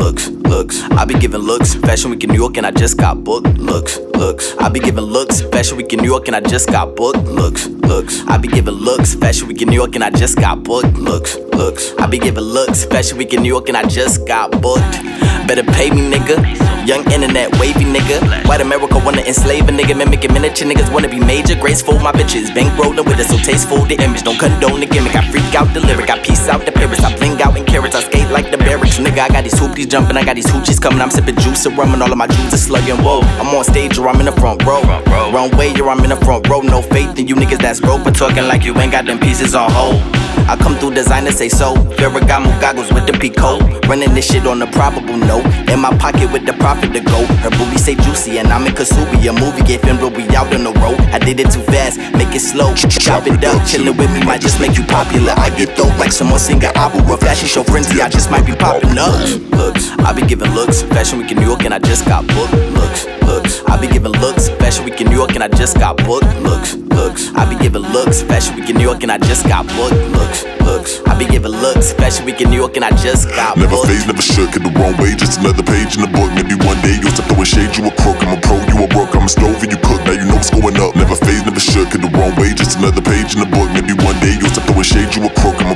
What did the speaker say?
looks. I be giving looks, Fashion Week in New York and I just got booked. Looks. I be giving looks, Fashion Week in New York and I just got booked. Looks. I be giving looks, Fashion Week in New York and I just got booked. Looks. I be giving looks, Fashion Week in New York and I just got booked. Better pay me, nigga. Young internet wavy nigga. White America wanna enslave a nigga, mimicking miniature niggas wanna be major. Graceful, my bitches bankrolling with it so tasteful. The image don't condone the gimmick. I freak out the lyric, I piece out the pyramids. I bling out in carrots, I skate like the barracks. Nigga, I got these hoopies jumping, I got these hoochies coming. I'm sipping juice and rum and all of my juice is slugging. Whoa, I'm on stage or I'm in the front row. Wrong way or I'm in the front row. No faith in you niggas that's broke, but talking like you ain't got them pieces on hold. I come through designer say so. Ferragamo goggles with the Pico. Running this shit on a probable note. In my pocket with the profit to go. Her booty say juicy and I'm in Kasubi. A movie get filmed but we out on the road. I did it too fast, make it slow. Chop it up, chillin' with me might just make you popular. I get dope like someone sing an opera. Fashion show frenzy, I just might be popping up. Looks, I be giving looks. Fashion Week in New York and I just got booked. Looks. I be giving looks. Fashion Week in New York and I just got booked. Looks. I be giving looks. Fashion Week in New York and I just got booked. Looks. I be giving looks, Fashion Week in New York and I just got booked. Never phase, never shook, in the wrong way, just another page in the book. Maybe one day you'll start throwing shade, you a crook. I'm a pro, you a work, I'm a stove and you cook. Now you know what's going up. Never phase, never shook, in the wrong way, just another page in the book. Maybe one day you'll start throwing shade, you a crook.